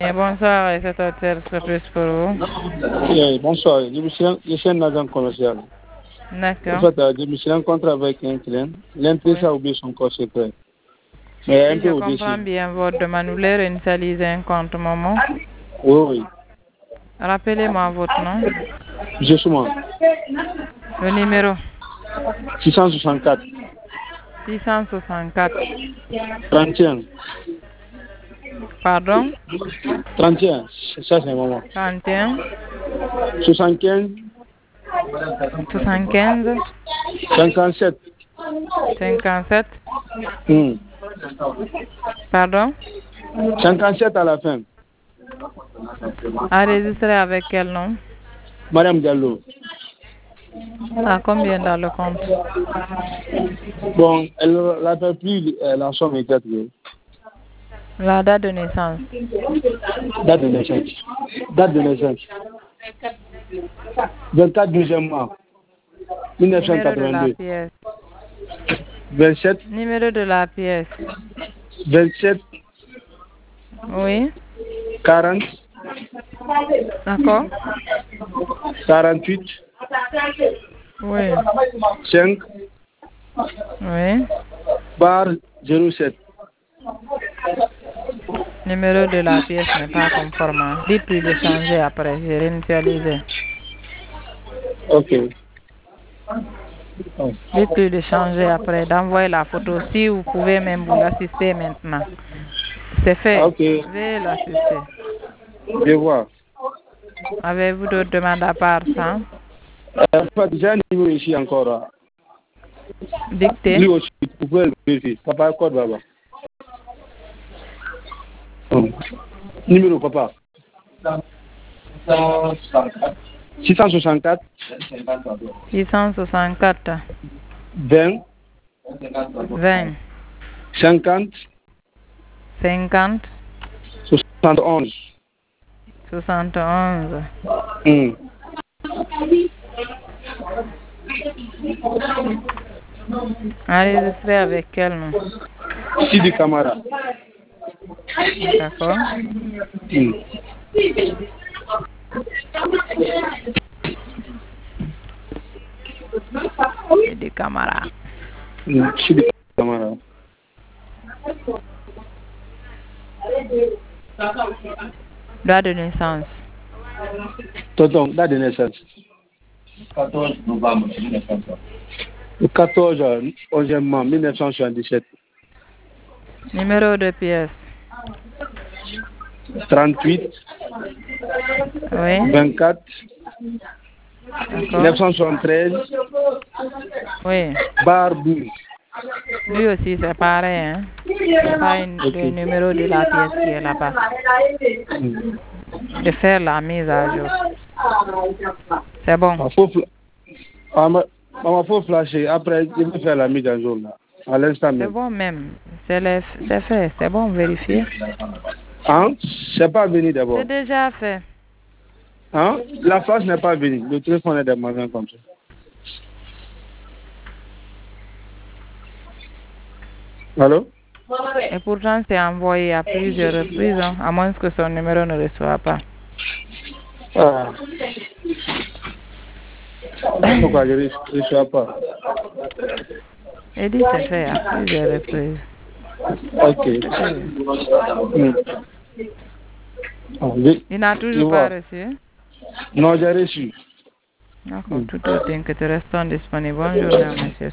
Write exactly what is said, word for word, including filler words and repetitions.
Et bonsoir, et cet hôtel surprise pour vous. Oui, bonsoir, je, me suis, je suis un agent commercial. En D'accord. fait, euh, je me suis rencontré avec un client. L'intéressé Oui. a oublié son code secret. Mais un Si peu je au-dessus. comprends bien votre demande, vous voulez réinitialiser un compte Momo. Oui, oui. Rappelez-moi votre nom. Justement. Le numéro six cent soixante-quatre. six cent soixante-quatre. trente et un. Pardon? trente et un. Ça, c'est le moment. trente et un. soixante-quinze. soixante-quinze. cinquante-sept. cinquante-sept. Hmm. Pardon? cinquante-sept à la fin. Enregistré avec quel nom? Madame Diallo. À combien dans le compte? Bon, elle n'a pas pris euh, la somme exacte. La date de naissance. Date de naissance. Date de naissance. vingt-quatre douzième mois. Numéro de la mille neuf cent quatre-vingt-deux. pièce. vingt-sept. Numéro de la pièce. vingt-sept. Oui. quarante. D'accord. quarante-huit. Oui. cinq. Oui. Bar zéro sept. Numéro de la pièce n'est pas conformant. Dites-lui de changer après. J'ai réinitialisé. Ok. Dites-lui de changer après, d'envoyer la photo. Si vous pouvez même vous l'assister maintenant. C'est fait. Ok. Veuillez l'assister. Je vois. Avez-vous d'autres demandes à part ça? En fait, j'ai un numéro ici encore. Dictez. Lui aussi, vous pouvez le vérifier. Papa, code là-bas. Numéro, papa. six cent soixante-quatre. six cent soixante-quatre. vingt. vingt. cinquante. cinquante. soixante et onze. soixante et onze. Hmm. Enregistré avec quel nom? Sidi Camara. D'accord. Hmm. Sidi Camara. Hmm. Sidi Camara. Date de naissance. Tonton, date de naissance. quatorze novembre mille neuf cent soixante. Le quatorze onzième mois mille neuf cent soixante-dix-sept. Numéro de pièce. trente-huit. Oui. vingt-quatre. D'accord. neuf cent soixante-treize. Oui. Bar douze. Lui aussi, c'est pareil. Hein? C'est pas une, Ok. le numéro de la pièce qui est là-bas. Hmm. De faire la mise à jour. C'est bon. Il faut, fl- ah, ma- maman, faut flasher. Après, je vais faire la mise à jour là. À l'instant C'est même. bon même. C'est les- c'est fait. C'est bon, vérifier. Hein? C'est pas venu C'est d'abord. déjà fait. Hein? La face n'est pas venue. Le téléphone est demandé comme ça. Allô? Et pourtant, c'est envoyé à plusieurs reprises, hein, à moins que son numéro ne reçoit pas. Ah. Pourquoi je ne reçois pas? Et dit c'est fait à plusieurs reprises. Ok. C'est fait. Hmm. Ah, je, Il n'a je toujours pas vois. reçu. Non, j'ai reçu. D'accord, tout est que te restons disponible. Bonne journée, monsieur.